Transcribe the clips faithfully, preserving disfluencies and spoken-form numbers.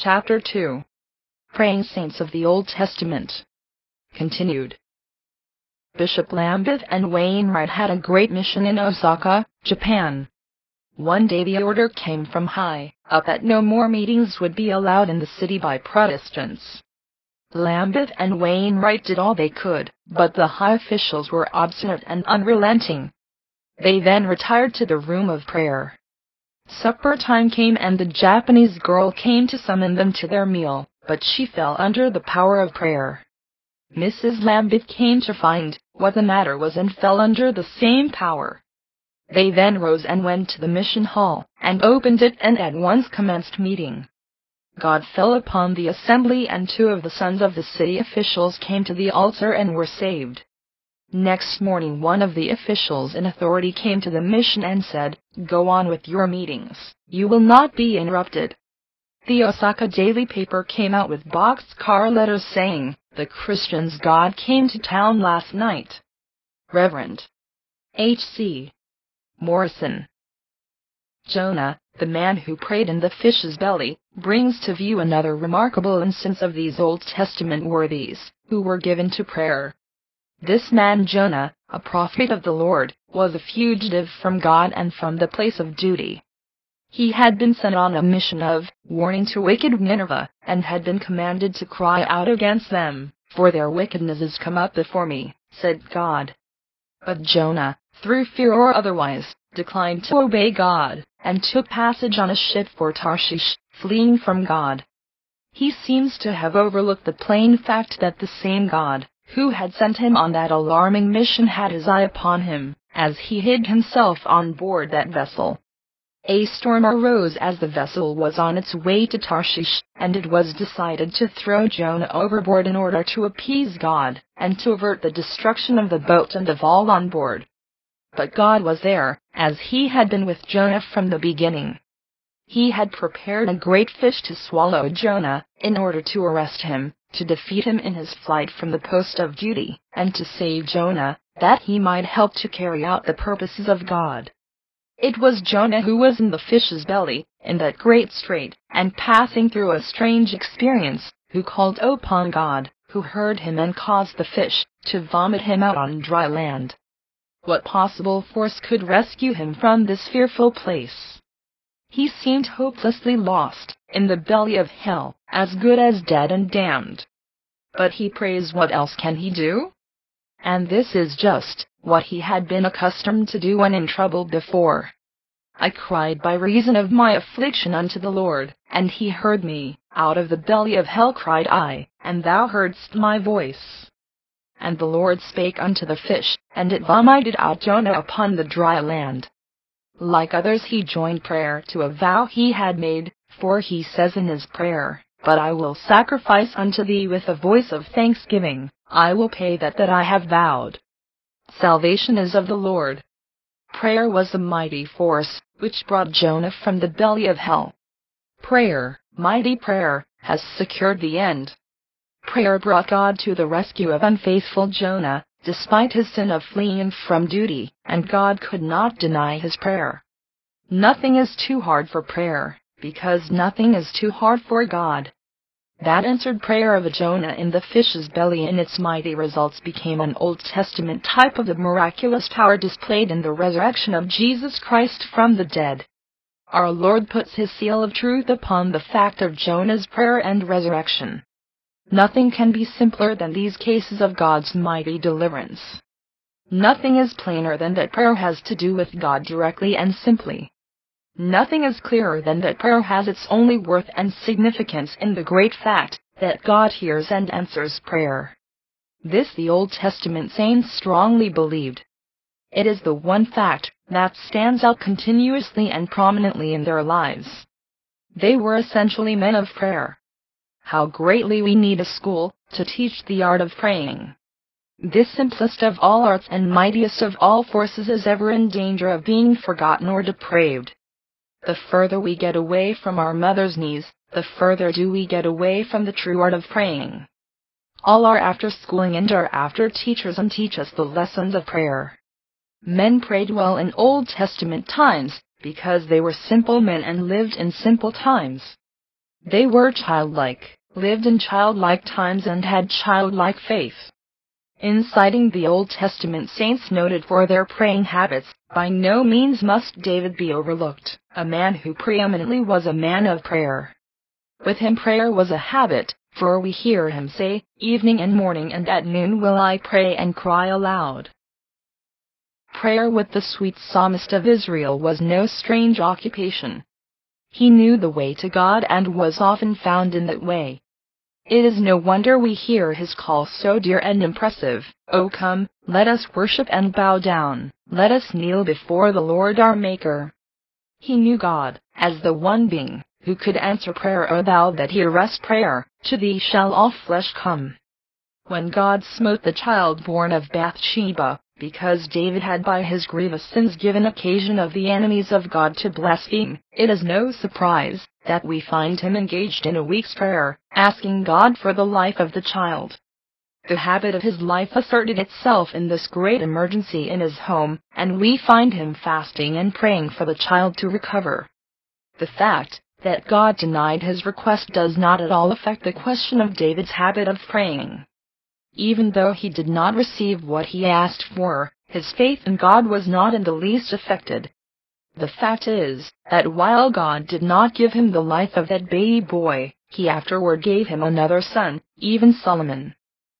Chapter two. Praying Saints of the Old Testament. Continued. Bishop Lambeth and Wainwright had a great mission in Osaka, Japan. One day the order came from high up that no more meetings would be allowed in the city by Protestants. Lambeth and Wainwright did all they could, but the high officials were obstinate and unrelenting. They then retired to the room of prayer. Supper time came and the Japanese girl came to summon them to their meal, but she fell under the power of prayer. Missus Lambeth came to find what the matter was and fell under the same power. They then rose and went to the mission hall, and opened it and at once commenced meeting. God fell upon the assembly and two of the sons of the city officials came to the altar and were saved. Next morning one of the officials in authority came to the mission and said, "Go on with your meetings, you will not be interrupted." The Osaka daily paper came out with boxcar letters saying, "The Christians' God came to town last night. Reverend H C Morrison." Jonah, the man who prayed in the fish's belly, brings to view another remarkable instance of these Old Testament worthies, who were given to prayer. This man Jonah, a prophet of the Lord, was a fugitive from God and from the place of duty. He had been sent on a mission of warning to wicked Nineveh, and had been commanded to cry out against them, "For their wickedness is come up before me," said God. But Jonah, through fear or otherwise, declined to obey God, and took passage on a ship for Tarshish, fleeing from God. He seems to have overlooked the plain fact that the same God who had sent him on that alarming mission had his eye upon him, as he hid himself on board that vessel. A storm arose as the vessel was on its way to Tarshish, and it was decided to throw Jonah overboard in order to appease God, and to avert the destruction of the boat and of all on board. But God was there, as he had been with Jonah from the beginning. He had prepared a great fish to swallow Jonah, in order to arrest him, to defeat him in his flight from the post of duty, and to save Jonah, that he might help to carry out the purposes of God. It was Jonah who was in the fish's belly, in that great strait, and passing through a strange experience, who called upon God, who heard him and caused the fish to vomit him out on dry land. What possible force could rescue him from this fearful place? He seemed hopelessly lost, in the belly of hell, as good as dead and damned. But he prays, what else can he do? And this is just what he had been accustomed to do when in trouble before. "I cried by reason of my affliction unto the Lord, and he heard me. Out of the belly of hell cried I, and thou heardst my voice. And the Lord spake unto the fish, and it vomited out Jonah upon the dry land." Like others he joined prayer to a vow he had made, for he says in his prayer, "But I will sacrifice unto thee with a voice of thanksgiving, I will pay that that I have vowed." Salvation is of the Lord. Prayer was the mighty force which brought Jonah from the belly of hell. Prayer, mighty prayer, has secured the end. Prayer brought God to the rescue of unfaithful Jonah, despite his sin of fleeing from duty, and God could not deny his prayer. Nothing is too hard for prayer, because nothing is too hard for God. That answered prayer of Jonah in the fish's belly in its mighty results became an Old Testament type of the miraculous power displayed in the resurrection of Jesus Christ from the dead. Our Lord puts his seal of truth upon the fact of Jonah's prayer and resurrection. Nothing can be simpler than these cases of God's mighty deliverance. Nothing is plainer than that prayer has to do with God directly and simply. Nothing is clearer than that prayer has its only worth and significance in the great fact that God hears and answers prayer. This the Old Testament saints strongly believed. It is the one fact that stands out continuously and prominently in their lives. They were essentially men of prayer. How greatly we need a school to teach the art of praying. This simplest of all arts and mightiest of all forces is ever in danger of being forgotten or depraved. The further we get away from our mother's knees, the further do we get away from the true art of praying. All our after-schooling and our after-teachers unteach us the lessons of prayer. Men prayed well in Old Testament times, because they were simple men and lived in simple times. They were childlike, lived in childlike times and had childlike faith. In citing the Old Testament saints noted for their praying habits, by no means must David be overlooked, a man who preeminently was a man of prayer. With him prayer was a habit, for we hear him say, "Evening and morning and at noon will I pray and cry aloud." Prayer with the sweet psalmist of Israel was no strange occupation. He knew the way to God and was often found in that way. It is no wonder we hear his call so dear and impressive, "O come, let us worship and bow down, let us kneel before the Lord our Maker." He knew God as the one being who could answer prayer. "O thou that hearest prayer, to thee shall all flesh come." When God smote the child born of Bathsheba, because David had by his grievous sins given occasion of the enemies of God to blaspheme, it is no surprise that we find him engaged in a week's prayer, asking God for the life of the child. The habit of his life asserted itself in this great emergency in his home, and we find him fasting and praying for the child to recover. The fact that God denied his request does not at all affect the question of David's habit of praying. Even though he did not receive what he asked for, his faith in God was not in the least affected. The fact is, that while God did not give him the life of that baby boy, he afterward gave him another son, even Solomon.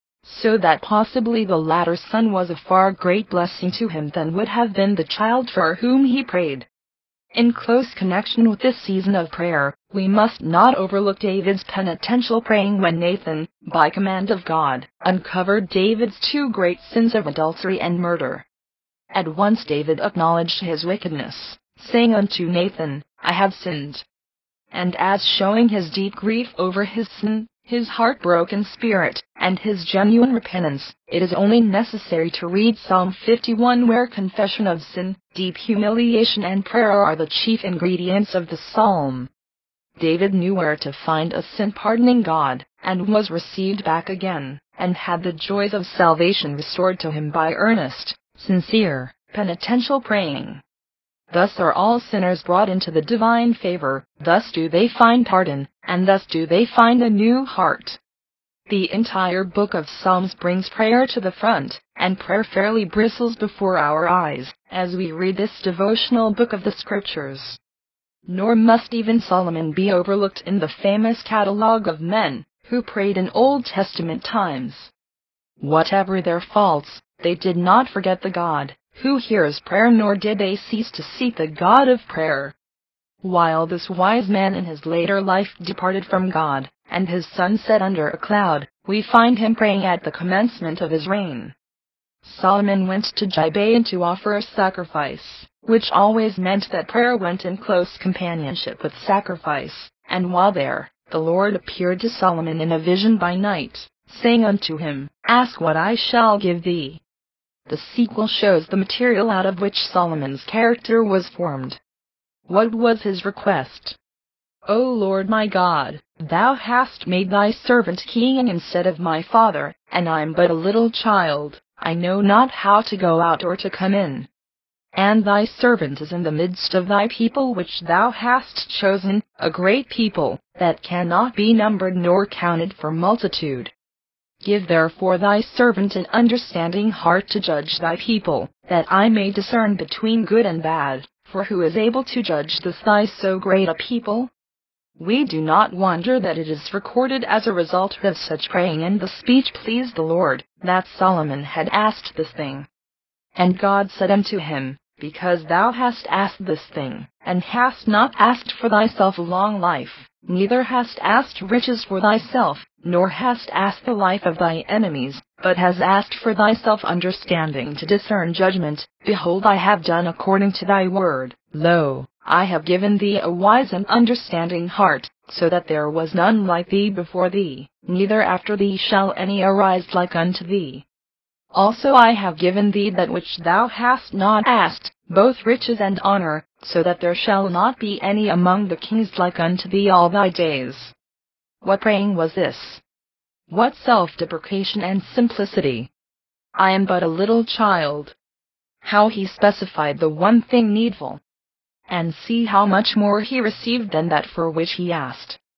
So that possibly the latter son was a far great blessing to him than would have been the child for whom he prayed. In close connection with this season of prayer, we must not overlook David's penitential praying when Nathan, by command of God, uncovered David's two great sins of adultery and murder. At once David acknowledged his wickedness, saying unto Nathan, "I have sinned." And as showing his deep grief over his sin, his heartbroken spirit, and his genuine repentance, it is only necessary to read Psalm fifty-one, where confession of sin, deep humiliation and prayer are the chief ingredients of the psalm. David knew where to find a sin-pardoning God, and was received back again, and had the joys of salvation restored to him by earnest, sincere, penitential praying. Thus are all sinners brought into the divine favor, thus do they find pardon, and thus do they find a new heart. The entire book of Psalms brings prayer to the front, and prayer fairly bristles before our eyes, as we read this devotional book of the Scriptures. Nor must even Solomon be overlooked in the famous catalogue of men who prayed in Old Testament times. Whatever their faults, they did not forget the God who hears prayer, nor did they cease to seek the God of prayer. While this wise man in his later life departed from God, and his sun set under a cloud, we find him praying at the commencement of his reign. Solomon went to Gibeon to offer a sacrifice, which always meant that prayer went in close companionship with sacrifice, and while there, the Lord appeared to Solomon in a vision by night, saying unto him, "Ask what I shall give thee." The sequel shows the material out of which Solomon's character was formed. What was his request? "O Lord my God, thou hast made thy servant king instead of my father, and I am but a little child, I know not how to go out or to come in. And thy servant is in the midst of thy people which thou hast chosen, a great people, that cannot be numbered nor counted for multitude. Give therefore thy servant an understanding heart to judge thy people, that I may discern between good and bad, for who is able to judge this thy so great a people?" We do not wonder that it is recorded as a result of such praying and the speech pleased the Lord, that Solomon had asked this thing. And God said unto him, "Because thou hast asked this thing, and hast not asked for thyself a long life, neither hast asked riches for thyself, nor hast asked the life of thy enemies, but hast asked for thyself understanding to discern judgment, behold, I have done according to thy word. Lo, I have given thee a wise and understanding heart, so that there was none like thee before thee, neither after thee shall any arise like unto thee. Also I have given thee that which thou hast not asked, both riches and honor, so that there shall not be any among the kings like unto thee all thy days." What praying was this? What self-deprecation and simplicity! "I am but a little child." How he specified the one thing needful! And see how much more he received than that for which he asked.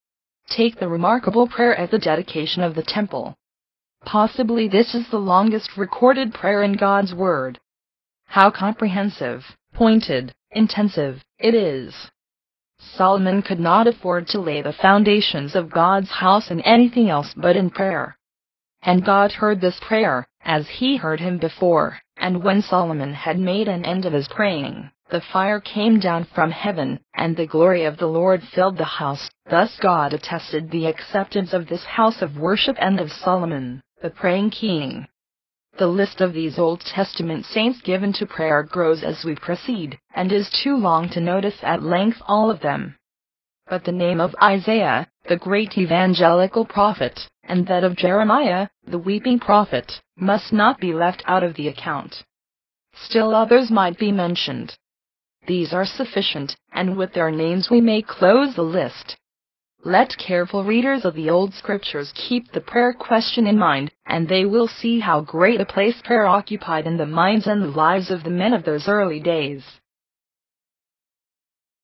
Take the remarkable prayer at the dedication of the temple. Possibly this is the longest recorded prayer in God's Word. How comprehensive, pointed, intensive it is! Solomon could not afford to lay the foundations of God's house in anything else but in prayer. And God heard this prayer, as He heard him before, and when Solomon had made an end of his praying, the fire came down from heaven, and the glory of the Lord filled the house. Thus God attested the acceptance of this house of worship and of Solomon, the praying king. The list of these Old Testament saints given to prayer grows as we proceed, and is too long to notice at length all of them. But the name of Isaiah, the great evangelical prophet, and that of Jeremiah, the weeping prophet, must not be left out of the account. Still others might be mentioned. These are sufficient, and with their names we may close the list. Let careful readers of the Old Scriptures keep the prayer question in mind, and they will see how great a place prayer occupied in the minds and the lives of the men of those early days.